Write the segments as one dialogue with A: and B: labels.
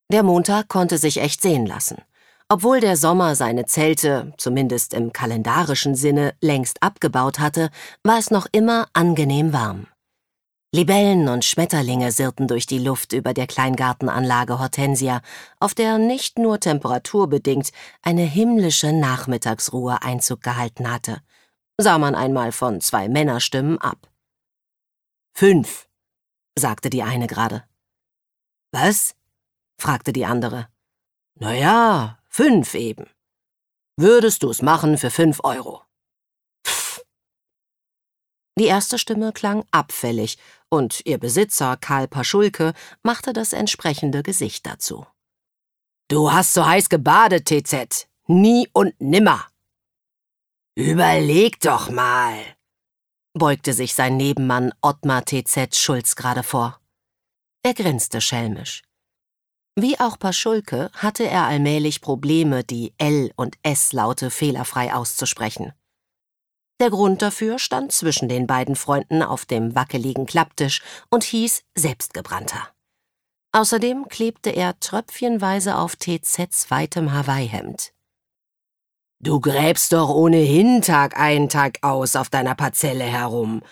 A: Der Montag konnte sich echt sehen lassen. Obwohl der Sommer seine Zelte, zumindest im kalendarischen Sinne, längst abgebaut hatte, war es noch immer angenehm warm. Libellen und Schmetterlinge sirrten durch die Luft über der Kleingartenanlage Hortensia, auf der nicht nur temperaturbedingt eine himmlische Nachmittagsruhe Einzug gehalten hatte. Sah man einmal von 2 Männerstimmen ab.
B: 5,
A: sagte die eine gerade.
B: Was?
A: fragte die andere.
B: Naja, 5 eben. Würdest du's machen für 5 Euro?
A: Pff. Die erste Stimme klang abfällig, und ihr Besitzer, Karl Paschulke, machte das entsprechende Gesicht dazu.
B: Du hast so heiß gebadet, TZ. Nie und nimmer. Überleg doch mal,
A: beugte sich sein Nebenmann Ottmar TZ Schulz gerade vor. Er grinste schelmisch. Wie auch Paschulke hatte er allmählich Probleme, die L- und S-Laute fehlerfrei auszusprechen. Der Grund dafür stand zwischen den beiden Freunden auf dem wackeligen Klapptisch und hieß Selbstgebrannter. Außerdem klebte er tröpfchenweise auf TZs weitem Hawaii-Hemd.
B: Du gräbst doch ohnehin Tag ein, Tag aus auf deiner Parzelle herum.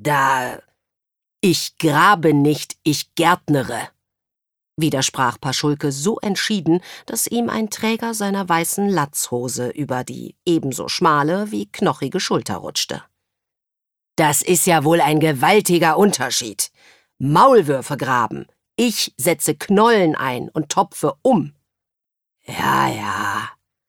A: Ich grabe nicht, ich gärtnere, widersprach Paschulke so entschieden, dass ihm ein Träger seiner weißen Latzhose über die ebenso schmale wie knochige Schulter rutschte.
B: Das ist ja wohl ein gewaltiger Unterschied. Maulwürfe graben. Ich setze Knollen ein und topfe um. Ja.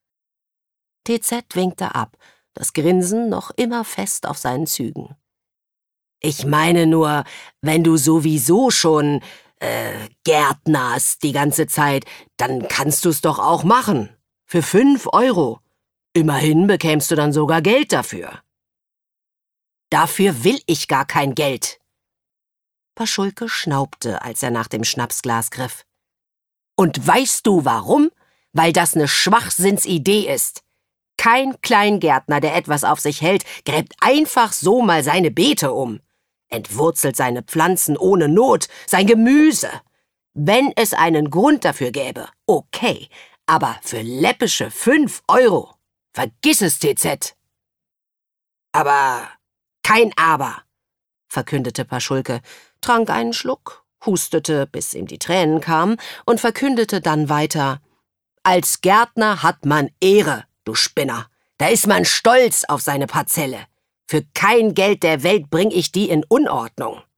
A: TZ winkte ab, das Grinsen noch immer fest auf seinen Zügen.
B: Ich meine nur, wenn du sowieso schon gärtnerst die ganze Zeit, dann kannst du's doch auch machen. Für 5 Euro. Immerhin bekämst du dann sogar Geld dafür.
A: Dafür will ich gar kein Geld. Paschulke schnaubte, als er nach dem Schnapsglas griff.
B: Und weißt du warum? Weil das eine Schwachsinnsidee ist. Kein Kleingärtner, der etwas auf sich hält, gräbt einfach so mal seine Beete um. Entwurzelt seine Pflanzen ohne Not, sein Gemüse. Wenn es einen Grund dafür gäbe, okay, aber für läppische 5 Euro. Vergiss es, TZ. Aber kein Aber,
A: verkündete Paschulke, trank einen Schluck, hustete, bis ihm die Tränen kamen, und verkündete dann weiter:
B: Als Gärtner hat man Ehre, du Spinner. Da ist man stolz auf seine Parzelle. Für kein Geld der Welt bring ich die in Unordnung.